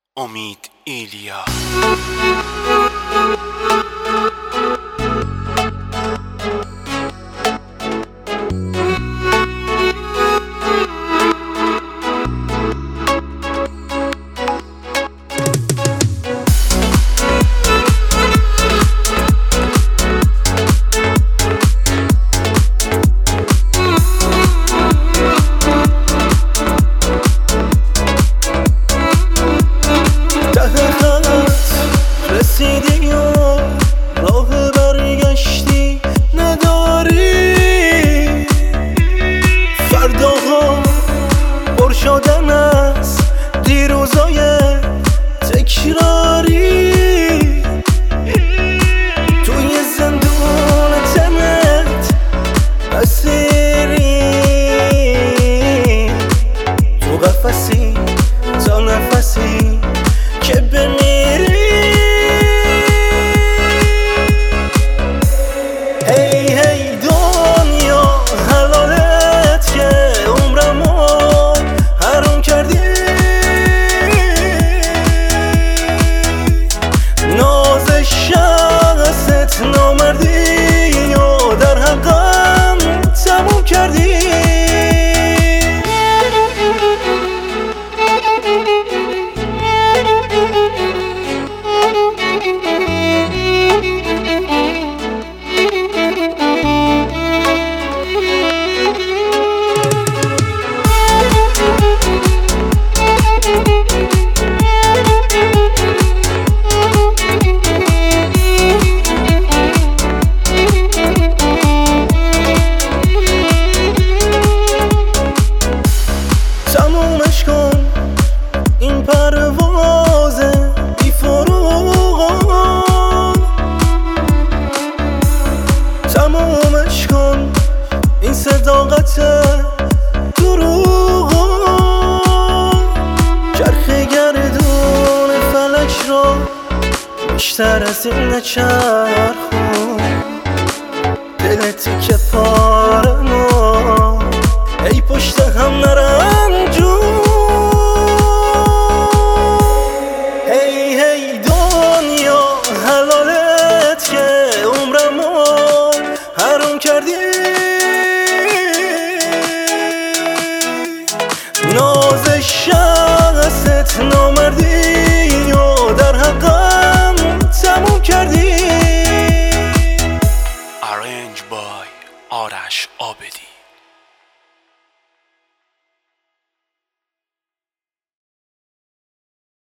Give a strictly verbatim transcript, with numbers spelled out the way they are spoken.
امید ایلیا. رسیدی و راه برگشتی نداری، فرداها پر شدن از دیروزای تکراری، توی زندون تنت اسیری، تو قفسی تا نفسی که بمیری. نامردی و در حقم تموم کردی. تمومش کن این پرواز بی فروغان، تمومش کن این صداقت دروغان، چرخ گردون فلک را بیشتر از این نچرخون، دل تیکه پاره ما ای پشت هم نرم.